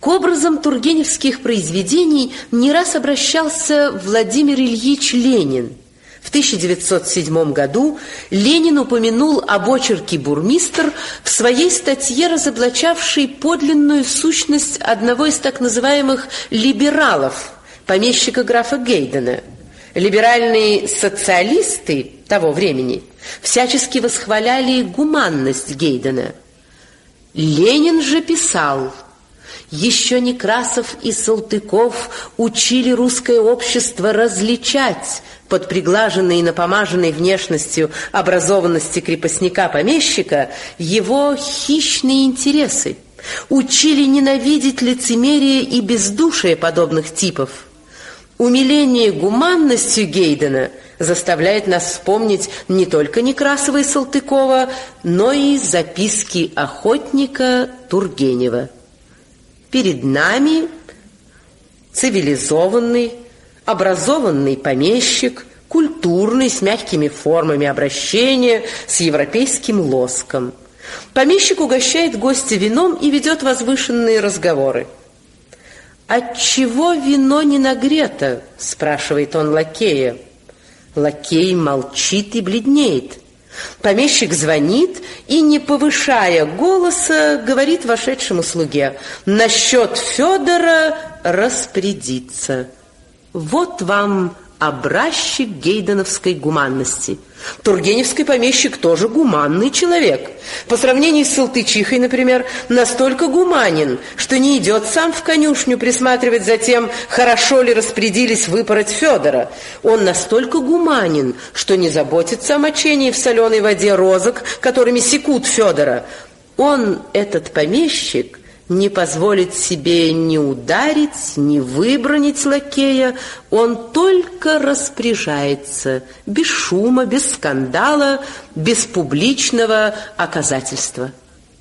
К образам тургеневских произведений не раз обращался Владимир Ильич Ленин. В 1907 году Ленин упомянул об очерке «Бурмистр» в своей статье, разоблачавшей подлинную сущность одного из так называемых «либералов», помещика графа Гейдена. Либеральные социалисты того времени всячески восхваляли гуманность Гейдена. Ленин же писал: «Еще Некрасов и Салтыков учили русское общество различать под приглаженной и напомаженной внешностью образованности крепостника-помещика его хищные интересы, учили ненавидеть лицемерие и бездушие подобных типов. Умиление гуманностью Гейдена заставляет нас вспомнить не только Некрасова и Салтыкова, но и записки охотника Тургенева. Перед нами цивилизованный, образованный помещик, культурный, с мягкими формами обращения, с европейским лоском. Помещик угощает гостя вином и ведет возвышенные разговоры. «Отчего вино не нагрето?» – спрашивает он лакея. Лакей молчит и бледнеет. Помещик звонит и, не повышая голоса, говорит вошедшему слуге: «Насчет Федора распорядиться». Вот вам образчик гейденовской гуманности. Тургеневский помещик тоже гуманный человек. По сравнению с Салтычихой, например, настолько гуманен, что не идет сам в конюшню присматривать за тем, хорошо ли распорядились выпороть Федора. Он настолько гуманен, что не заботится о мочении в соленой воде розок, которыми секут Федора. Он, этот помещик, не позволит себе ни ударить, ни выбранить лакея. Он только распоряжается, без шума, без скандала, без публичного оказательства.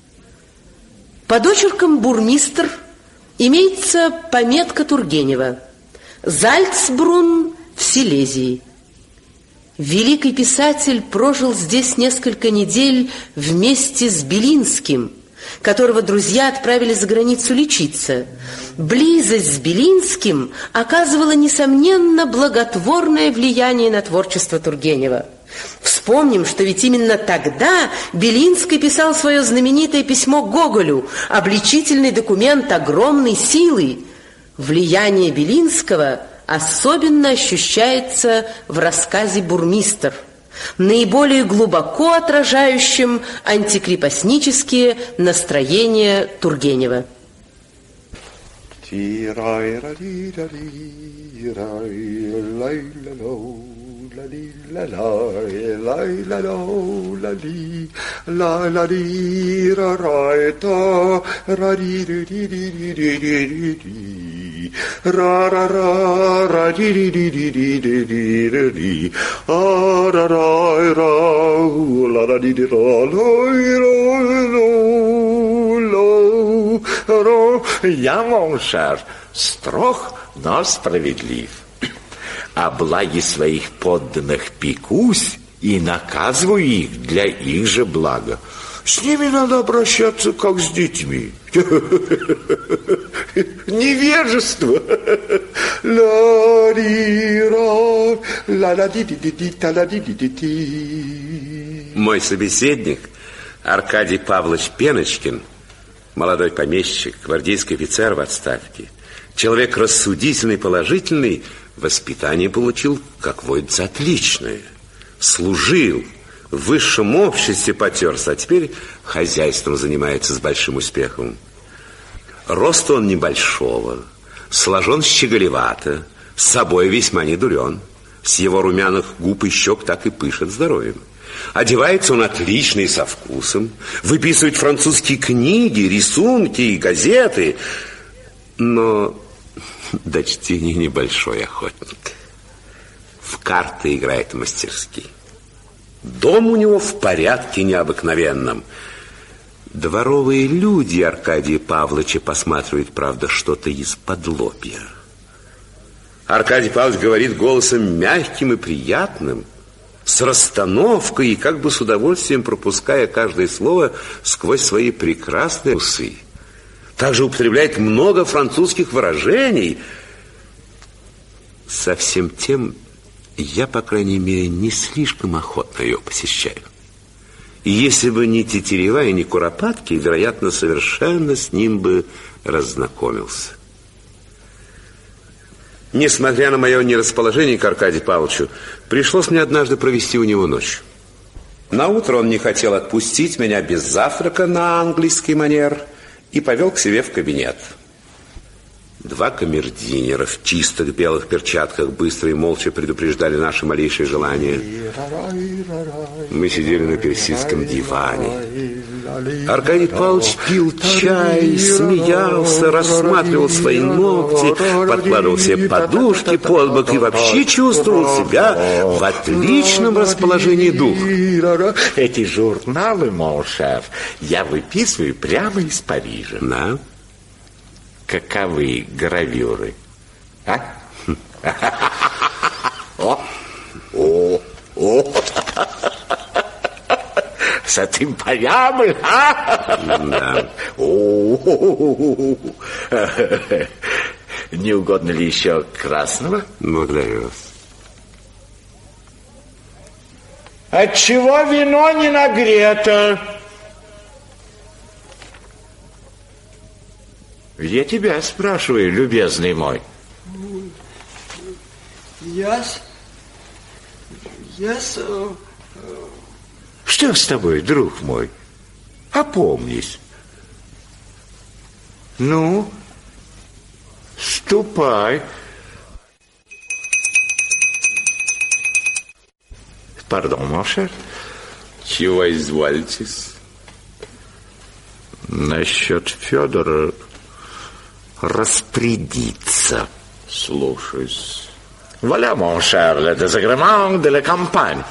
Под очерком «Бурмистр» имеется пометка Тургенева: «Зальцбрунн в Силезии». Великий писатель прожил здесь несколько недель вместе с Белинским, которого друзья отправили за границу лечиться. Близость с Белинским оказывала, несомненно, благотворное влияние на творчество Тургенева. Вспомним, что ведь именно тогда Белинский писал свое знаменитое письмо Гоголю, обличительный документ огромной силы. Влияние Белинского особенно ощущается в рассказе «Бурмистр», наиболее глубоко отражающим антикрепостнические настроения Тургенева. Я, моншер, строг, но справедлив. О благе своих подданных пекусь и наказываю их для их же блага. С ними надо обращаться, как с детьми. Невежество. Мой собеседник Аркадий Павлович Пеночкин, молодой помещик, гвардейский офицер в отставке, человек рассудительный, положительный, воспитание получил, как водится, отличное. Служил, в высшем обществе потерся, а теперь хозяйством занимается с большим успехом. Роста он небольшого, сложен щеголевато, с собой весьма недурен. С его румяных губ и щек так и пышет здоровьем. Одевается он отлично и со вкусом, выписывает французские книги, рисунки и газеты, но до чтения небольшой охотник. В карты играет мастерски. Дом у него в порядке необыкновенном. Дворовые люди Аркадия Павловича посматривают, правда, что-то из-под-лобья. Аркадий Павлович говорит голосом мягким и приятным, с расстановкой и как бы с удовольствием пропуская каждое слово сквозь свои прекрасные усы. Также употребляет много французских выражений. Со всем тем, я, по крайней мере, не слишком охотно ее посещаю. И если бы не Тетерева и не Куропатки, вероятно, совершенно с ним бы разнакомился. Несмотря на мое нерасположение к Аркадию Павловичу, пришлось мне однажды провести у него ночь. Наутро он не хотел отпустить меня без завтрака на английский манер и повел к себе в кабинет. Два камердинера в чистых белых перчатках быстро и молча предупреждали наши малейшие желания. Мы сидели на персидском диване. Аркадий Павлович пил чай, смеялся, рассматривал свои ногти, подкладывал себе подушки под бок и вообще чувствовал себя в отличном расположении духа. Эти журналы, мон шеф, я выписываю прямо из Парижа. Да? Каковы гравюры? А? C'est incroyable, Да. Не угодно ли еще красного? Благодарю вас. Отчего вино не нагрето? Я тебя спрашиваю, любезный мой. Что с тобой, друг мой? Опомнись. Ну, ступай. Пардон, мон шер. Чего изволитесь? Насчет Федора распорядиться. Слушаюсь. Voilà, mon cher, le désagrément de la campagne.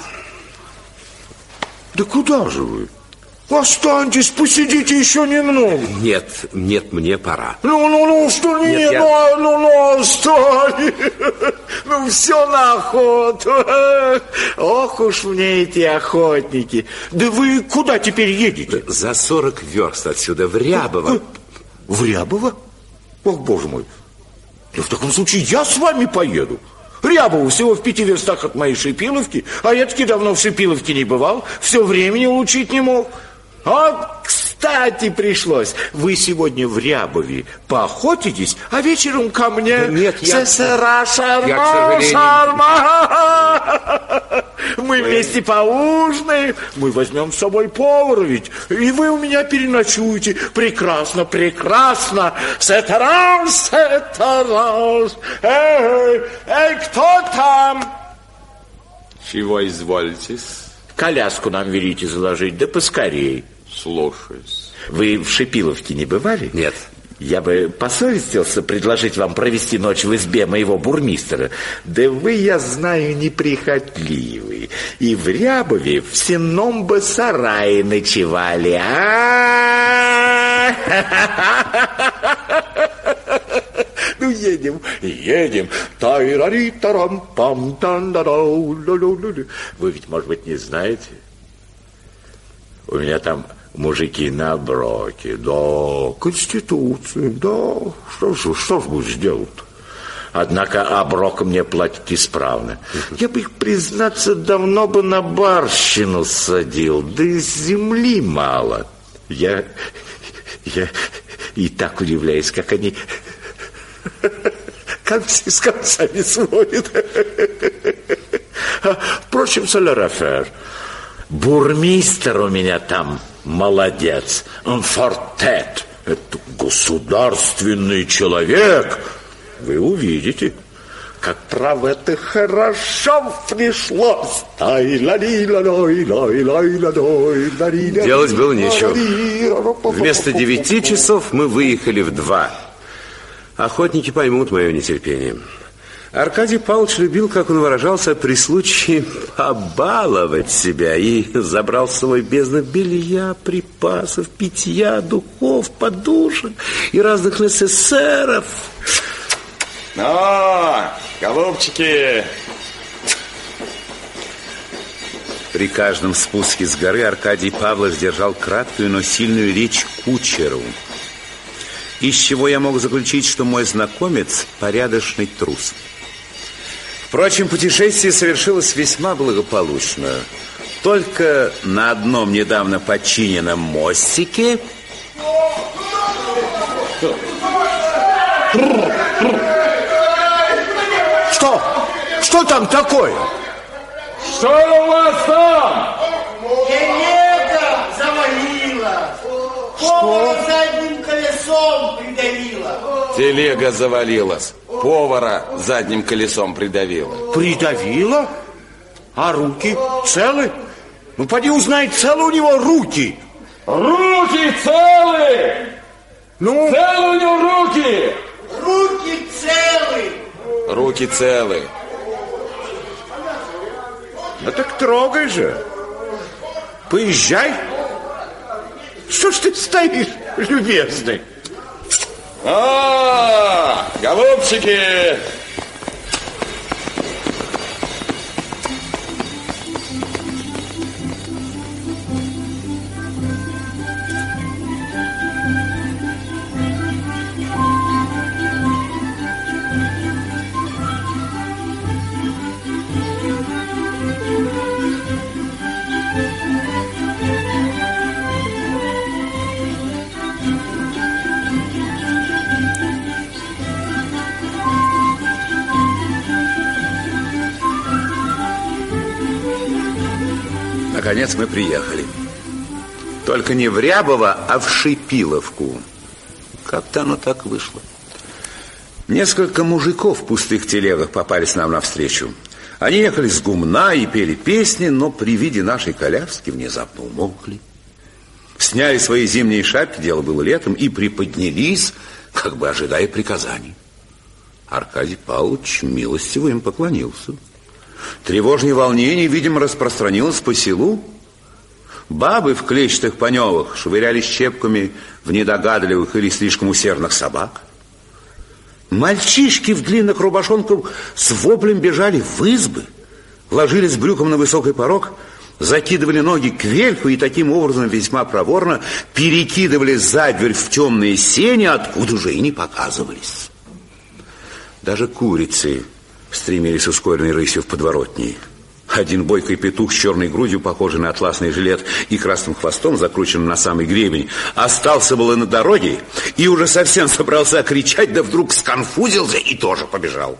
Да куда же вы? Останьтесь, посидите еще немного. Нет, мне пора. Ну, что нет, отстань. Ну, все на охоту. Ох уж мне эти охотники. Да вы куда теперь едете? За 40 верст отсюда, в Рябово. В Рябово? Ох, боже мой. Да в таком случае я с вами поеду. Рябово всего в 5 верстах от моей Шипиловки, а я таки давно в Шипиловке не бывал, все времени улучшить не мог. А, кстати, пришлось. Вы сегодня в Рябове поохотитесь, а вечером ко мне... Нет, я... Шарма. Мы вместе поужинаем, мы возьмем с собой повара ведь, и вы у меня переночуете. Прекрасно, прекрасно. Сетаранж. Эй, кто там? Чего изволитесь? Коляску нам велите заложить, да поскорей. Слушаюсь. Вы в Шипиловке не бывали? Нет. Я бы посовестился предложить вам провести ночь в избе моего бурмистра. Да вы, я знаю, неприхотливый. И в Рябове в сенном бы сарае ночевали. Ну, едем. Вы ведь, может быть, не знаете? У меня там мужики на броке, да, Конституция, да, что ж будешь делать? Однако оброк мне платят исправно. Я бы их, признаться, давно бы на барщину садил, да и земли мало. Я и так удивляюсь, как они концы с концами сводят. Впрочем, солярафер. Бурмистр у меня там молодец. Он фортет. Это государственный человек. Вы увидите, как право это хорошо пришлось. Делать было нечего. Вместо 9 часов мы выехали в 2. Охотники поймут мое нетерпение. Аркадий Павлович любил, как он выражался, при случае побаловать себя и забрал с собой бездну белья, припасов, питья, духов, подушек и разных necessaires. Ну, голубчики! При каждом спуске с горы Аркадий Павлович держал краткую, но сильную речь кучеру. из чего я мог заключить, что мой знакомец порядочный трус. Впрочем, путешествие совершилось весьма благополучно. Только на одном недавно починенном мостике... Что? Что там такое? Что у вас там? Телега завалила. Повара задним колесом придавила. Телега завалилась. Повара задним колесом придавила. Придавило? А руки целы? Ну, поди узнай, целы у него руки. Руки целы! Ну? Целы у него руки! Руки целы. Руки целы. Ну так трогай же. Поезжай. Что ж ты стоишь, любезный? Голубчики! Наконец мы приехали. Только не в Рябово, а в Шипиловку. Как-то оно так вышло. Несколько мужиков в пустых телегах попались нам навстречу. Они ехали с гумна и пели песни, но при виде нашей коляски внезапно умолкли. Сняли свои зимние шапки, дело было летом, и приподнялись, как бы ожидая приказаний. Аркадий Павлович милостиво им поклонился. Тревожное волнение, видимо, распространилось по селу. Бабы в клетчатых паневах швыряли щепками в недогадливых или слишком усердных собак. Мальчишки в длинных рубашонках с воплем бежали в избы, ложились брюком на высокий порог, закидывали ноги кверху и таким образом весьма проворно перекидывали за дверь в темные сени, откуда же и не показывались. Даже курицы стремились ускоренной рысью в подворотни. Один бойкий петух с черной грудью, похожий на атласный жилет, и красным хвостом, закрученным на самый гребень, остался было на дороге и уже совсем собрался кричать, да вдруг сконфузился и тоже побежал.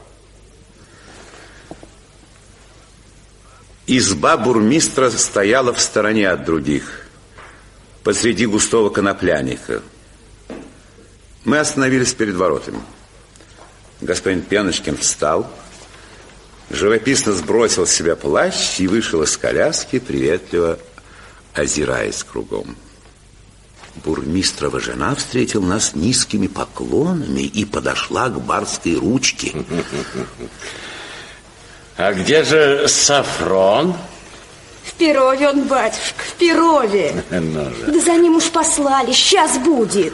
Изба бурмистра стояла в стороне от других, посреди густого коноплянника. Мы остановились перед воротами. Господин Пеночкин встал, живописно сбросил с себя плащ и вышел из коляски, приветливо озираясь кругом. Бурмистрова жена встретила нас низкими поклонами и подошла к барской ручке. А где же Сафрон? В Перове он, батюшка, в Перове. Да за ним уж послали, сейчас будет.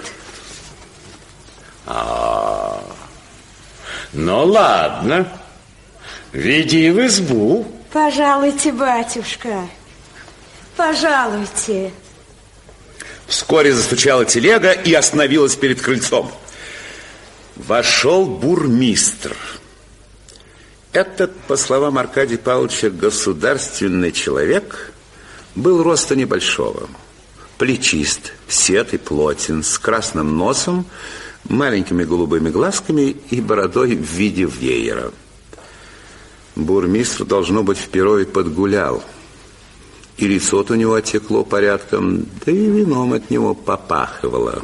Ну ладно, веди в избу. Пожалуйте, батюшка, пожалуйте. Вскоре застучала телега и остановилась перед крыльцом. Вошел бурмистр. Этот, по словам Аркадия Павловича, государственный человек был роста небольшого, плечист, сед и плотен, с красным носом, маленькими голубыми глазками и бородой в виде веера. Бурмистр, должно быть, в Перове подгулял, и лицо-то у него отекло порядком, да и вином от него попахивало.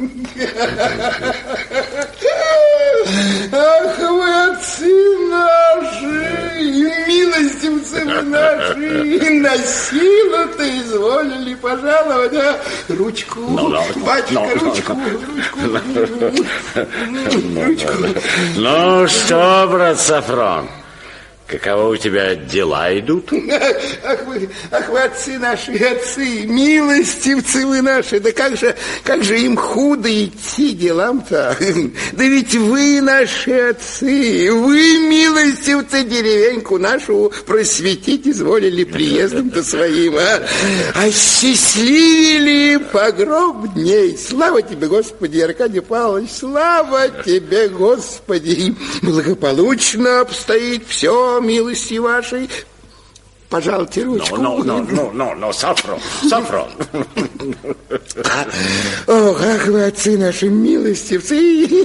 Ах, вы, отцы наши, и милостивцы вы наши, и на силу-то изволили пожаловать, а? Ручку, батюшка, ручку. Ну что, брат Сафрон, каково у тебя дела идут? Ах вы, отцы наши, отцы, милостивцы вы наши, да как же им худо идти делам-то? Да ведь вы наши отцы, вы, милостивцы, деревеньку нашу просветить изволили приездом-то своим, а? Осчастливили погроб дней. Слава тебе, Господи, Аркадий Павлович, слава тебе, Господи. Благополучно обстоит все, милости вашей. Пожалуйте ручку. Сафрон. Ох, ах вы, отцы наши, милостивцы,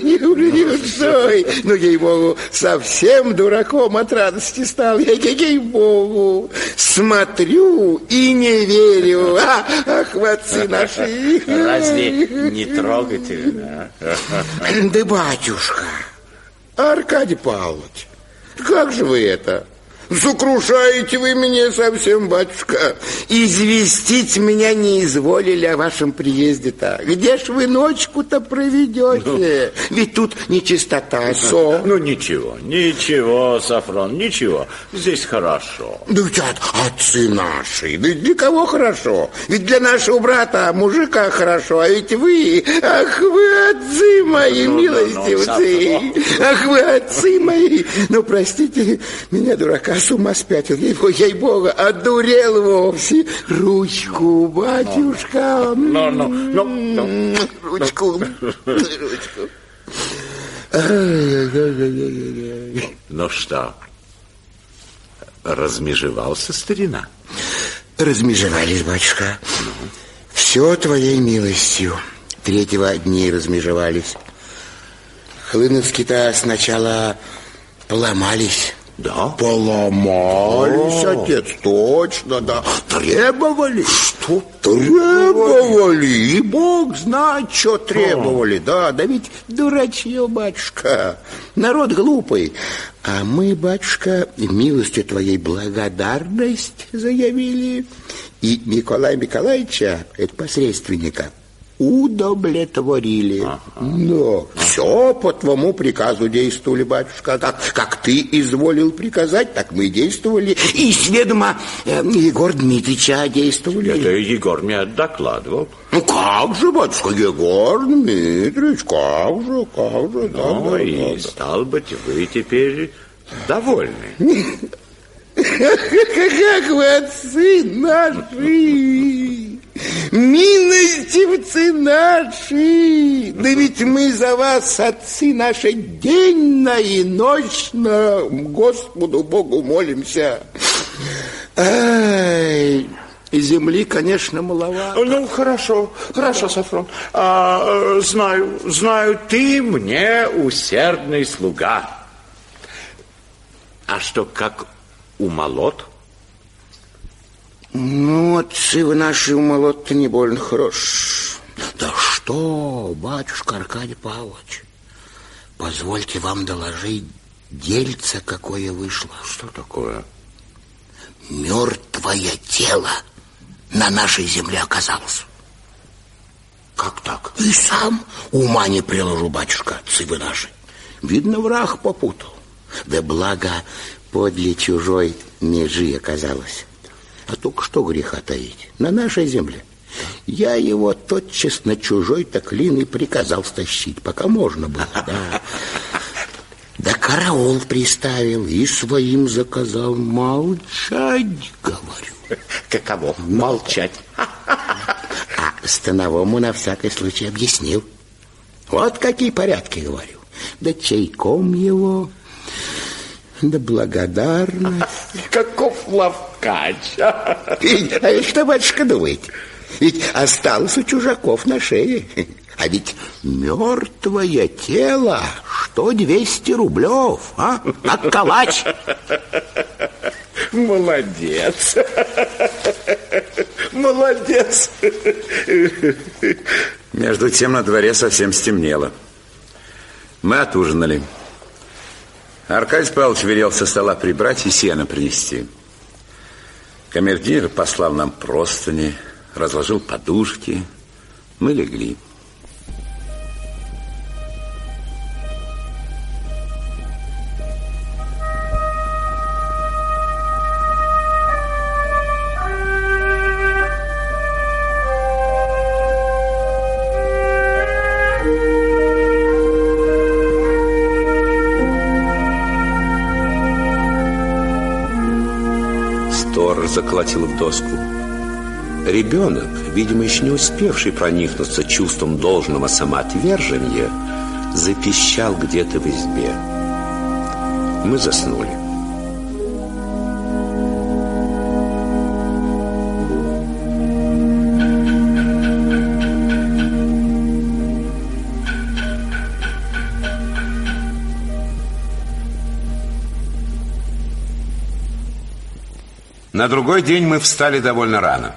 ну, ей-богу, совсем дураком от радости стал, ей-богу, смотрю и не верю, ах вы, отцы наши. Разве не трогательно? Да, батюшка, Аркадий Павлович, как же вы это? Сокрушаете вы меня совсем, батюшка. Известить меня не изволили о вашем приезде-то. Где ж вы ночку-то проведете? Ведь тут нечистота, сон. Ну, ничего, Сафрон, ничего. Здесь хорошо. Да ведь отцы наши, да для кого хорошо? Ведь для нашего брата, мужика хорошо, а ведь вы, ах вы, отцы мои, милостивцы, ах вы, отцы мои. Ну, простите меня, дурака, с ума спятил, ей-богу, одурел вовсе. Ручку, батюшка. Ручку. Ну что, размежевался старина? Размежевались, батюшка. Все твоей милостью. 3-го дней размежевались. Хлыновские-то сначала поломались. Да? Поломались, отец, точно, да. Требовали. Что? Требовали. И Бог знает, что требовали. Да ведь дурачье, батюшка. Народ глупый. А мы, батюшка, милостью твоей благодарность заявили. И Николая Николаевича, это посредственника, удовлетворили. Но все по твоему приказу действовали, батюшка. Как ты изволил приказать, так мы действовали. И с ведома Егор Дмитрича действовали. Это Егор мне докладывал. Ну как же, батюшка, Егор Дмитрич, как же, да. Стал быть, вы теперь довольны. Как вы, отцы наши, милостивцы наши, да ведь мы за вас, отцы наши, денно и ночно Господу Богу молимся. Ай, земли, конечно, маловато. Ну, хорошо, Сафрон. Знаю, ты мне усердный слуга. А что, как умолот? Ну, отцы вы наши, умолот-то не больно хорош. Да что, батюшка Аркадий Павлович, позвольте вам доложить, дельце какое вышло. Что такое? Мертвое тело на нашей земле оказалось. Как так? И сам ума не приложу, батюшка, отцы вы наши. Видно, враг попутал. Да благо подле чужой межи оказалось. А только что греха таить? На нашей земле. Я его тотчас на чужой-то клин и приказал стащить, пока можно было. Да караул приставил и своим заказал. Молчать, говорю. Каково? Молчать. А становому на всякий случай объяснил. Вот какие порядки, говорю. Да чайком его, да благодарность. Каков ловкач. Что, батюшка, думаете? Ведь осталось у чужаков на шее. А ведь мертвое тело, что 200 рублев, а? Как калач. Молодец. Между тем на дворе совсем стемнело. Мы отужинали. Аркадий Павлович велел со стола прибрать и сено принести. Камердинер послал нам простыни, разложил подушки. Мы легли. заколотил в доску. Ребенок, видимо, еще не успевший проникнуться чувством должного самоотвержения, запищал где-то в избе. Мы заснули. На другой день мы встали довольно рано.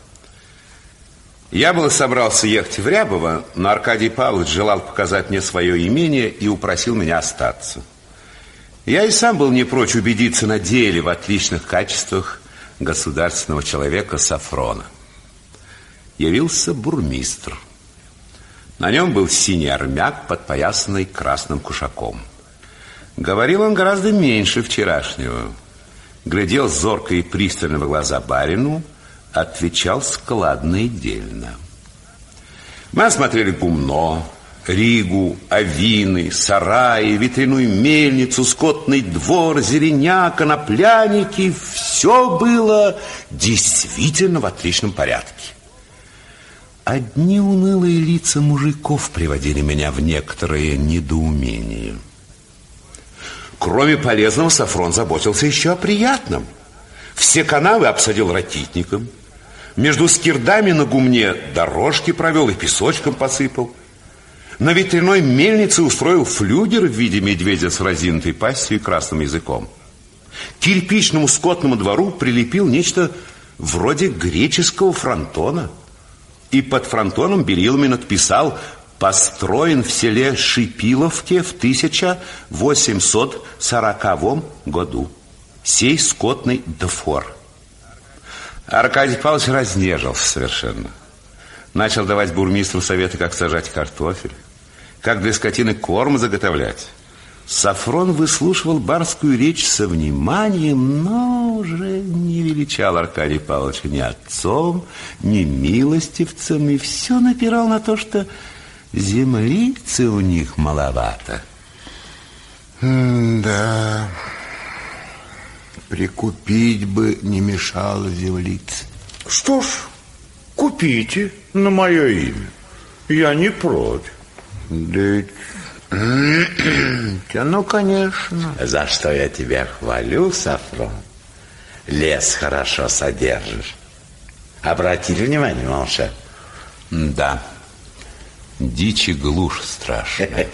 Я было собрался ехать в Рябово, но Аркадий Павлович желал показать мне свое имение и упросил меня остаться. Я и сам был не прочь убедиться на деле в отличных качествах государственного человека Сафрона. Явился бурмистр. На нем был синий армяк, подпоясанный красным кушаком. Говорил он гораздо меньше вчерашнего. Глядел зорко и пристально в глаза барину, отвечал складно и дельно. Мы осмотрели гумно, ригу, овины, сараи, ветряную мельницу, скотный двор, зеленяк, конопляники. Все было действительно в отличном порядке. Одни унылые лица мужиков приводили меня в некоторое недоумение. Кроме полезного, Сафрон заботился еще о приятном. Все канавы обсадил ракитником. Между скирдами на гумне дорожки провел и песочком посыпал. На ветряной мельнице устроил флюгер в виде медведя с разинутой пастью и красным языком. К кирпичному скотному двору прилепил нечто вроде греческого фронтона. И под фронтоном белилами надписал: построен в селе Шипиловке в 1840 году. Сей скотный двор. Аркадий Павлович разнежился совершенно. Начал давать бурмистру советы, как сажать картофель, как для скотины корм заготовлять. Сафрон выслушивал барскую речь со вниманием, но уже не величал Аркадия Павловича ни отцом, ни милостивцем, и все напирал на то, что землицы у них маловато. Да, прикупить бы не мешало землицы. Что ж, купите на мое имя. Я не против. Да, ну, конечно. За что я тебя хвалю, Сафрон. Лес хорошо содержишь. Обратили внимание, Моншер? Да. Дичь и глушь страшная.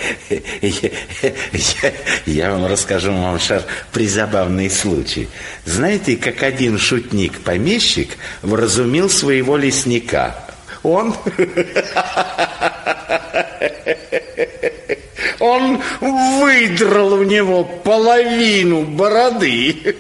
Я вам расскажу, Моншер, призабавный случай. Знаете, как один шутник-помещик вразумил своего лесника? Он выдрал у него половину бороды.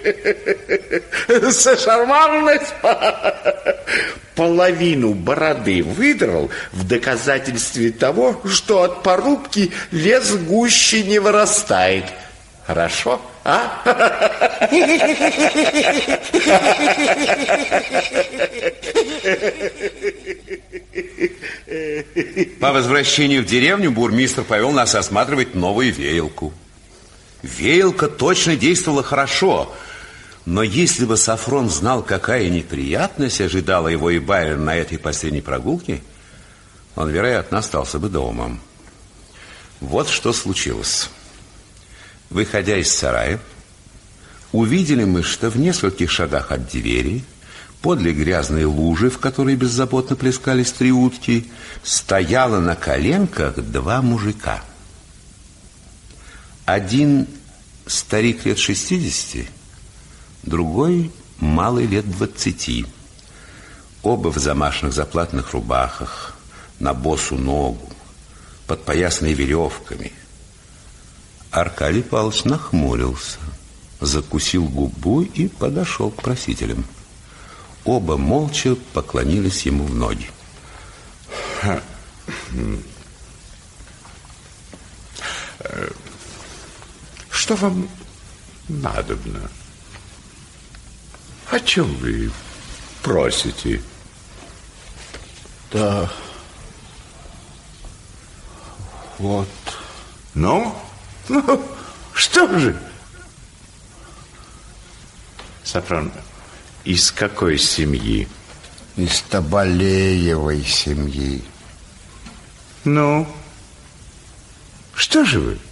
Шарманность. Половину бороды выдрал в доказательстве того, что от порубки лес гуще не вырастает. Хорошо, а? По возвращению в деревню бурмистр повел нас осматривать новую веялку. Веялка точно действовала хорошо, но если бы Сафрон знал, какая неприятность ожидала его и барина на этой последней прогулке, он, вероятно, остался бы дома. Вот что случилось. Выходя из сарая, увидели мы, что в нескольких шагах от двери, подле грязной лужи, в которой беззаботно плескались 3 утки, стояло на коленках 2 мужика. Один старик лет 60, другой малый лет 20. Оба в замашных заплатных рубахах, на босу ногу, подпоясанные веревками. Аркадий Павлович нахмурился, закусил губу и подошел к просителям. Оба молча поклонились ему в ноги. Что вам надобно? О чем вы просите? Да, вот. Ну, что же? Сафрон, Из какой семьи? Из Табалеевой семьи. Ну, что же вы?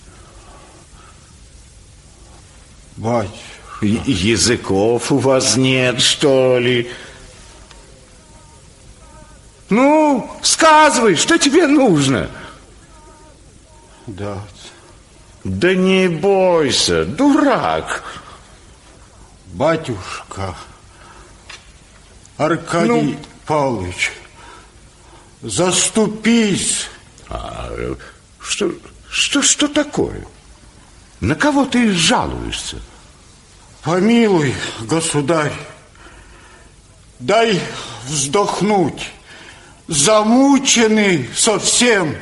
Батюшка. Языков у вас нет, что ли? Ну, сказывай, что тебе нужно? Да. Да не бойся, дурак. Батюшка, Аркадий Павлович, заступись. Что такое? На кого ты жалуешься? Помилуй, государь, дай вздохнуть. Замученный совсем.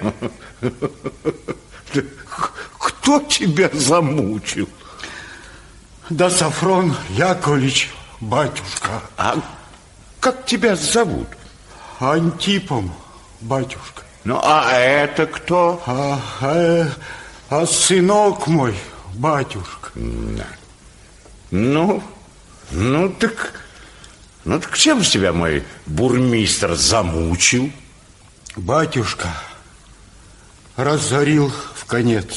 Кто тебя замучил? Да Сафрон Яковлевич, батюшка. А как тебя зовут? Антипом, батюшка. Ну, а это кто? А сынок мой, батюшка. Ну, так чем же тебя мой бурмистр замучил? Батюшка разорил вконец.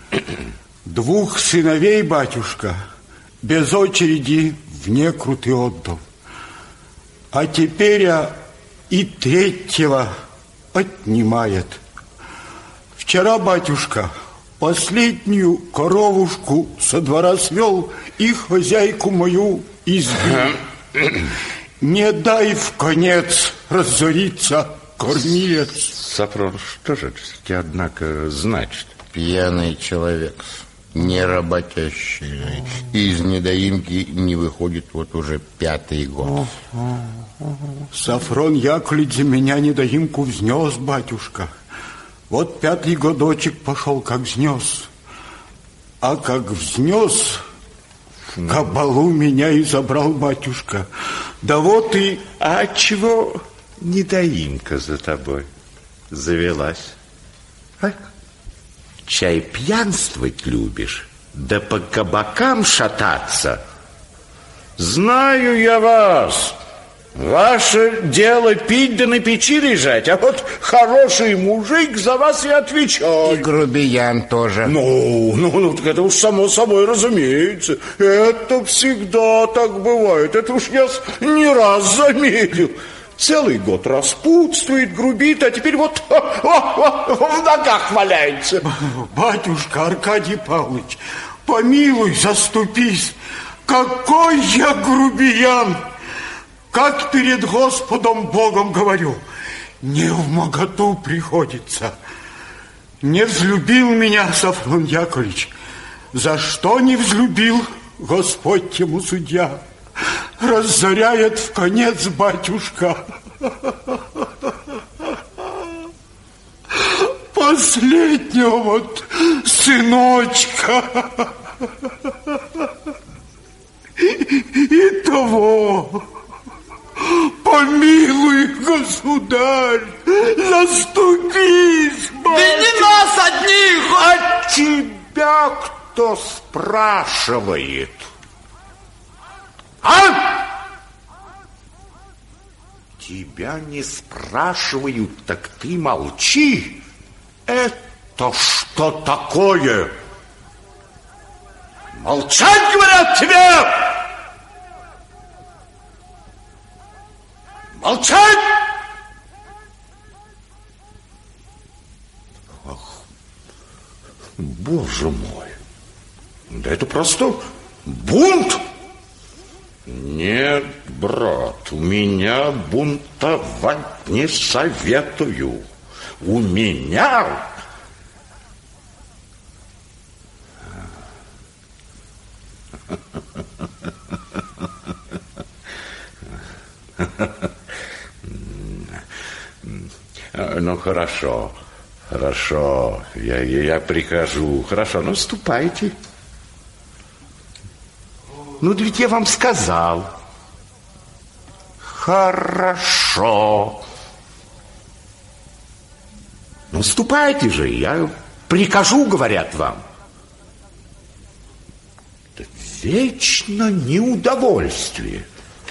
2 сыновей, батюшка, без очереди в некруты отдал. А теперь и 3-го отнимает. Вчера, батюшка, последнюю коровушку со двора свел и хозяйку мою избил. Не дай вконец разориться, кормилец. Сафрон, что же это, однако, значит? Пьяный человек, неработящий, из недоимки не выходит вот уже 5-й год. Сафрон Яковлевич за меня недоимку взнес, батюшка. Вот 5-й годочек пошел, как взнес. А как взнес, кабалу меня и забрал, батюшка. Да вот и... А чего недоимка за тобой завелась? А? Чай пьянствовать любишь, да по кабакам шататься? Знаю я вас. Ваше дело пить да на печи лежать, а вот хороший мужик за вас и отвечает. И грубиян тоже. Ну, так это уж само собой разумеется. Это всегда так бывает. Это уж я не раз заметил. Целый год распутствует, грубит, а теперь вот в ногах валяется. Батюшка Аркадий Павлович, помилуй, заступись. Какой я грубиян! Как перед Господом Богом говорю, не вмоготу приходится. Не взлюбил меня Сафрон Яковлевич. За что не взлюбил, Господь ему судья. Разоряет вконец, батюшка. Последнего вот сыночка. И того. Помилуй, государь, заступись, батюшка. Да не нас одних, а тебя кто спрашивает? А? Тебя не спрашивают, так ты молчи. Это что такое? Молчать, говорят тебе! Молчать! Ах, боже мой! Да это просто бунт! Нет, брат, у меня бунтовать не советую. У меня... Ну, хорошо, я прикажу. Хорошо, ну, ступайте. Ну, да ведь я вам сказал. Хорошо. Ну, ступайте же, я прикажу, говорят вам. Да вечно неудовольствие.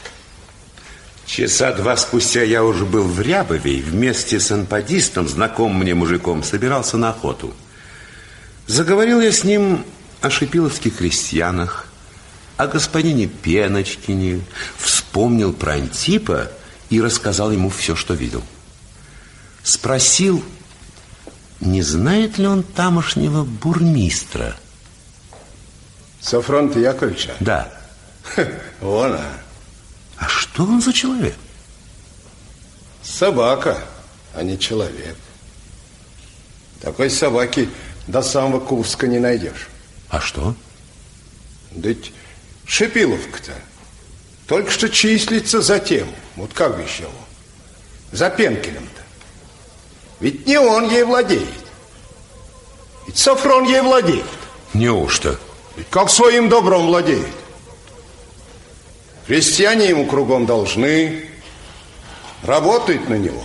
Часа два спустя я уже был в Рябове и вместе с анпадистом, знакомым мне мужиком, собирался на охоту. Заговорил я с ним о шипиловских крестьянах, о господине Пеночкине, вспомнил про Антипа и рассказал ему все, что видел. Спросил, не знает ли он тамошнего бурмистра. Софронта Яковлевича? Да. Вон, А что он за человек? собака, а не человек. Такой собаки до самого Курска не найдешь. А что? Да ведь Шипиловка-то только что числится за тем. Вот как бы еще? За Пенкелем-то. Ведь не он ей владеет. Ведь Софрон ей владеет. Неужто? Ведь как своим добром владеет. Крестьяне ему кругом должны, работают на него,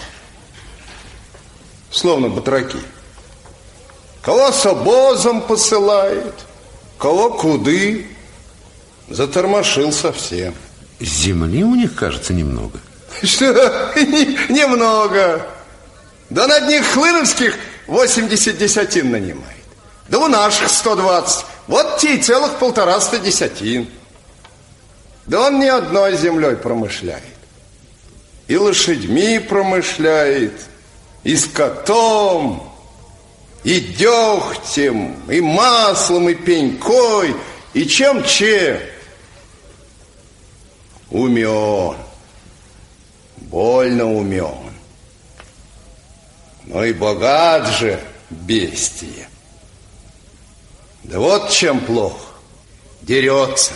словно батраки. Кого с обозом посылает, кого куды, затормошил совсем. Земли у них, кажется, немного. Что? Немного. Да на одних хлыновских 80 десятин нанимает. Да у наших 120. Вот те и целых 150 десятин. Да он не одной землей промышляет. И лошадьми промышляет, и скотом, и дегтем, и маслом, и пенькой, и чем-чем. Умен. Больно умен. Но и богат же бестия. Да вот чем плохо. Дерется.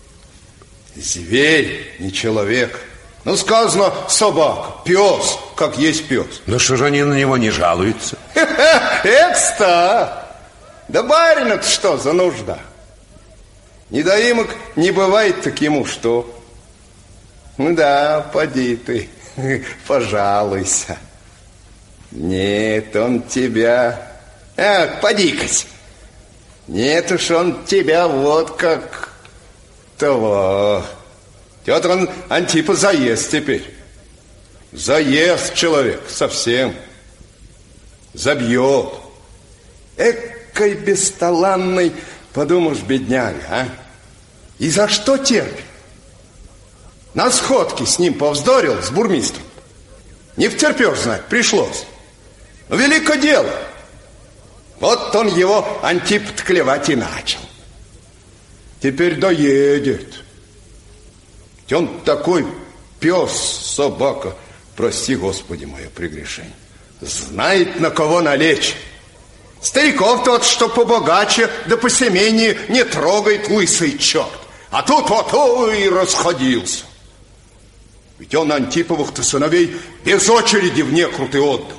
Зверь, не человек. Ну, сказано, собака, пес, как есть пес. Да что же они на него не жалуются? Экста! Да барина-то что за нужда? Недоимок не бывает, так ему что? Ну да, поди ты, пожалуйся. Нет, он тебя... Ах, поди-кась. Нет уж, он тебя вот как... того. Вот он Антипа заест теперь. Заест человек совсем. Забьет. Экой бесталанный, подумаешь, бедняга, а? И за что терпит? На сходке с ним повздорил, с бурмистром. Не втерпешь, знать, пришлось. Но великое дело. Вот он его, Антип, клевать и начал. Теперь доедет. Он такой пес, собака, прости, Господи, мое прегрешение. Знает, на кого налечь. Стариков тот, что побогаче, да по семени не трогает лысый черт. А тут вот ой, расходился. Ведь он Антиповых-то сыновей без очереди в некруты отдал.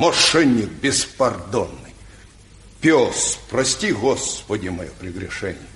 Мошенник беспардонный. Пес, прости, Господи, мое прегрешение.